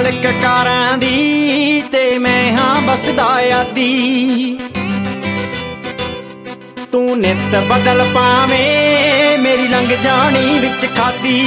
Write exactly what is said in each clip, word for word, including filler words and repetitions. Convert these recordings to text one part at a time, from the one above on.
सड़क कारां दी ते मैं हाँ बसदा आदी। तू नित बदल पावें मेरी लंघ जानी विच खादी।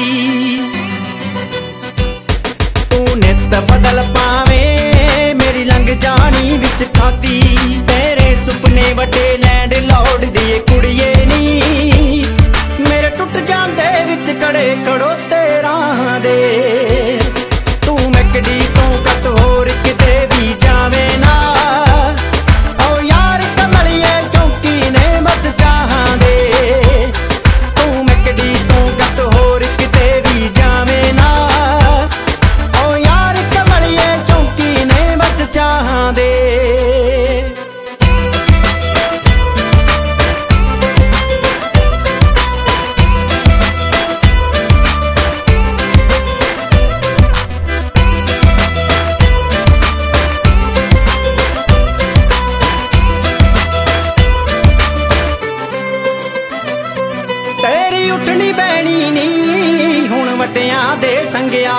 तू नित बदल पावें मेरी लंघ जानी विच खादी। तेरे सुपने वड्डे लैंड लॉर्ड दी कुड़िए नी मेरे टुट जांदे विच कड़े खड़ोते राहां दे। तू मैकडी तो कट होर किते भी जावे ना ओ यार कमलिए चौंकी ने बस चाहां दे। तू मैकडी तो कट होर किते भी जावे ना ओ यार कमलिए चौंकी ने बस चाहां दे। तेरी उठनी बैणी नी हुण वड्डियां दे संगिया।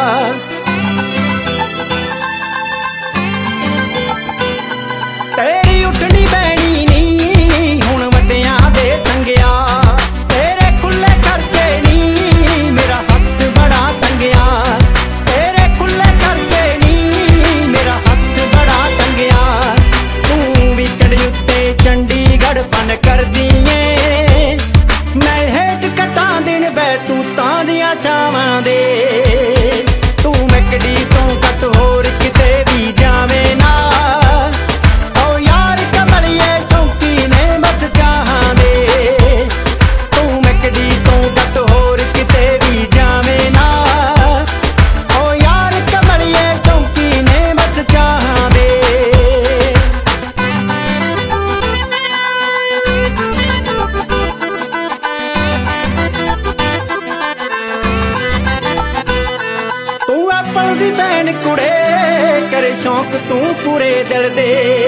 तेरी उठनी बैणी नी हुण वड्डियां दे संगिया। तेरे खुले करके नी मेरा हथ बड़ा तंगिया। तेरे खुले करके नी मेरा हथ बड़ा तंगिया। तू वीकड़ उत्ते चंडीगढ़ फन कर दिए मैं हेठ कटा दिन बै तू तां दियां छावां दे। तू मैकडी तो कट होर किते भी जावे ना ओ यार कमलिए चौंकी ने बस चाहां दे। तू मैकडी तो कट होर किते भी जावे ना ओ यार कमलिए चौंकी ने बस चाहां दे। एप्पल दी भैन कुड़े करे शौक तू पूरे दिल दे।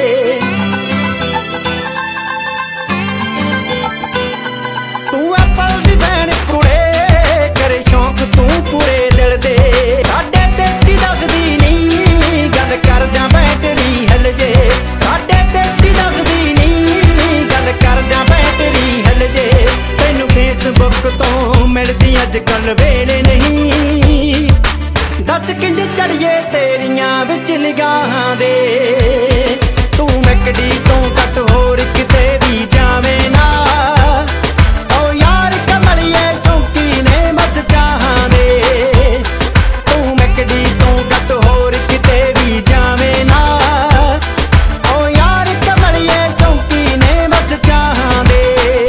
तू एप्पल दी भैन कुड़े करे शौक तू पूरे दिल दे। साढ़े तेती दसदी नी गल करदा बैटरी हिल जे। साढ़े तेती दसदी नी गल करदा बैटरी हिल जे। तैनू फेसबुक तो मिलदी अजकल वेले नहीं। दस किंज चढ़िए तेरियां विच निगाहां दे। तू मैकडी तो कट होर किते भी जावे ना ओ यार कमलिए चौंकी ने बस चाहां दे। तू मैकडी तो कट होर किते भी जावे ना ओ यार कमलिए चौंकी ने बस चाहां दे।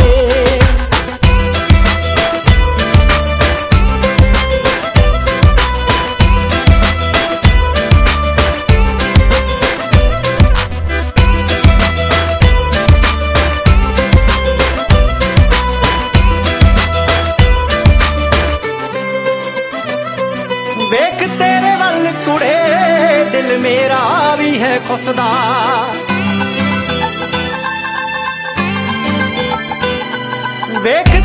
वेख तेरे वल कुड़े दिल मेरा भी है खुसदा। वेख